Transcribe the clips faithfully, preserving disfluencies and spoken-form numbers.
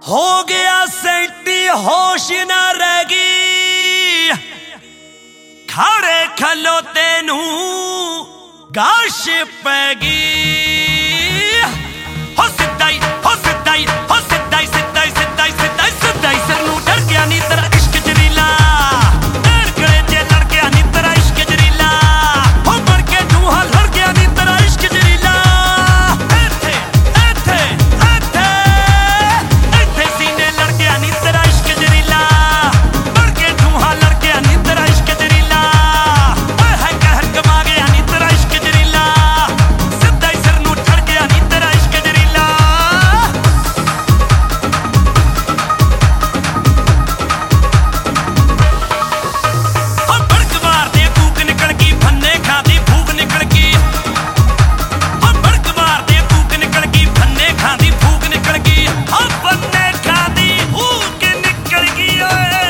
हो गया सेंटी होश न रहेगी खड़े खलोते नू गाश पैगी हो सिद्धाई हो सिद्धाई हो सिद्धाई सिद्धाई सिद्धाई सिद्धाई सिद्धाई सिर नू डर गया नी तेरा इश्क जरीला डर गए जे लड़ गया नी तेरा इश्क जरीला हो बढ़ के तू हाल लड़ गया नी तेरा इश्क जरीला ऐथे ऐथे ऐथे ऐथे सीने लड़ गया नी तेरा इश्क जरीला बढ़ के तू हाल लड़ गया नी तेरा इश्क जरीला ओए है कहर कमा गया नी तेरा इश्क जरीला सिद्धा ही सिर नू चढ़ गया नी तेरा इश्क जरीला हो भड़क मारदे कूक निकल गई फन्ने खादी फूक निकल गई हो भड़क मारदे कूक निकल गई फन्ने खादी फूक निकल गई हो फन्ने खादी फूक निकल गई ओए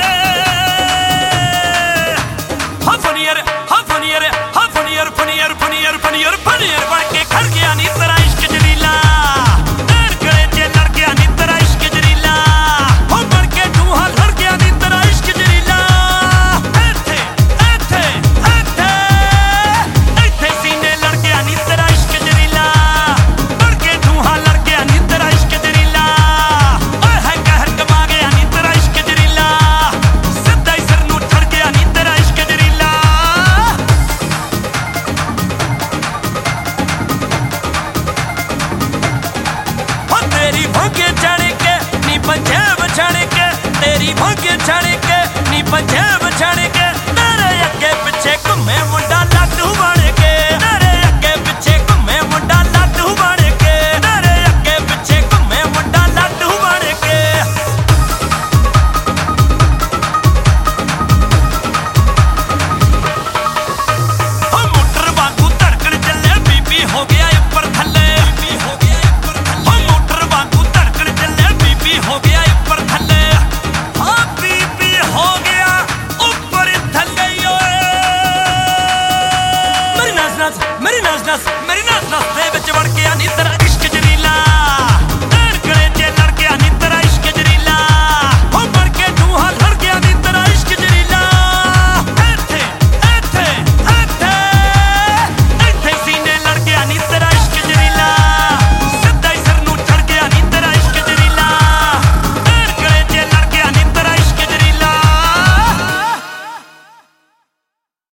हो फनियर हो फनियर हो फनियर फनियर फनियर फनियर फनियर बन के खड़ गया नी तेरा इश्क जरीला डर गए जे लड़ गया नी तेरा इश्क जरीला हो बढ़ के तू हाल लड़ गया नी तेरा इश्क जरीला ऐथे ऐथे ऐथे ऐथे सीने लड़ गया नी तेरा इश्क जरीला बढ़ के तू हाल लड़ गया नी तेरा इश्क जरीला ओए है कहर कमा गया नी तेरा इश्क जरीला सिद्धा ही सिर नू चढ़ गया नी तेरा इश्क जरीला हो तेरी भोगे चढ़ के नी पंजाब छड़ के तेरी भोगे चढ़ के नी पंजाब छड़ के तेरे अगे पिछे घूमे मुंडा लाडू बन के तेरे अगे पिछे घूमे मुंडा लाडू बन के तेरे अगे पिछे घूमे मुंडा लाडू बन के हो मोटर वांगू धड़कन चले बीबी हो गया ऊपर थल्ले हो मोटर वांगू धड़कन चले बीबी हो गया ऊपर थल्ले हाँ बीबी हो गया ऊपर थल्ले ओए मेरी नाच नाच मेरी नाच नाच मेरी नाच नाच दे विच वड़ गया नी तेरा इश्क जरीला